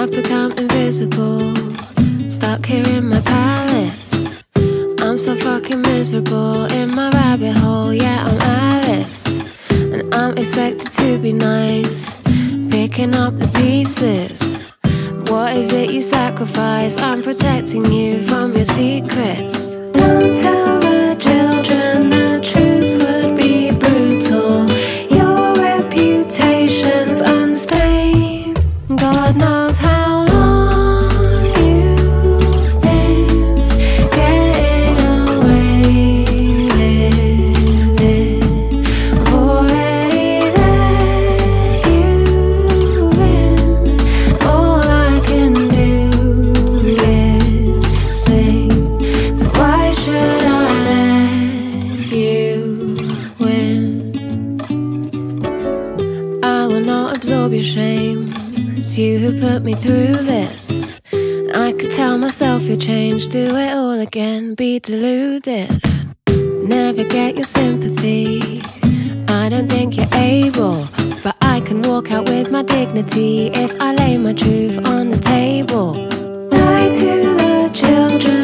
I've become invisible, stuck here in my palace. I'm so fucking miserable in my rabbit hole. Yeah, I'm Alice, and I'm expected to be nice, picking up the pieces. What is it you sacrifice? I'm protecting you from your secrets. Don't tell the children the truth would be brutal. Your reputation's unstained. God knows how long you've been getting away with it. I've already let you in. All I can do is sing. So why should I let you win? I will not absorb your shame. It's you who put me through this. And I could tell myself you changed, do it all again, be deluded. Never get your sympathy, I don't think you're able. But I can walk out with my dignity if I lay my truth on the table. Lie to the children